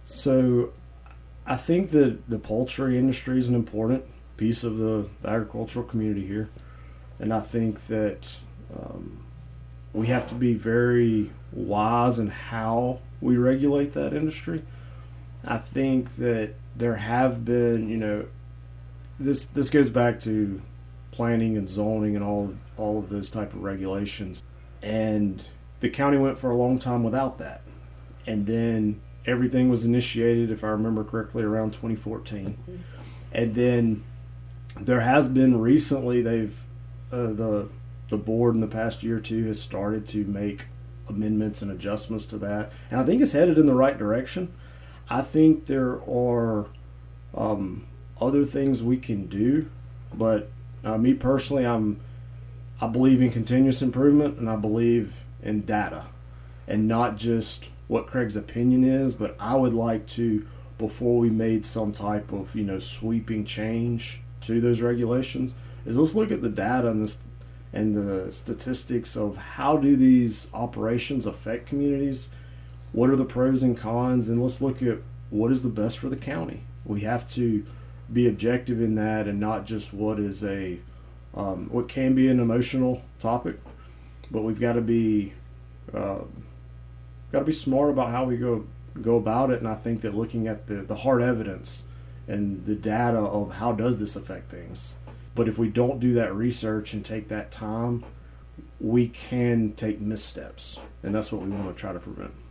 So I think that the poultry industry is an important piece of the agricultural community here, and I think that we have to be very wise in how we regulate that industry. I think that there have been, this goes back to planning and zoning and all of those type of regulations, and the county went for a long time without that, and then everything was initiated, if I remember correctly, around 2014, and then there has been recently the board in the past year or two has started to make amendments and adjustments to that, and I think it's headed in the right direction. I think there are other things we can do, but me personally, I believe in continuous improvement, and I believe in data, and not just what Craig's opinion is, but I would like to, before we made some type of sweeping change to those regulations, is let's look at the data and the statistics of how do these operations affect communities, what are the pros and cons, and let's look at what is the best for the county. We have to be objective in that, and not just what is what can be an emotional topic, but we've got to be smart about how we go about it. And I think that looking at the hard evidence and the data of how does this affect things, but if we don't do that research and take that time, we can take missteps, and that's what we want to try to prevent.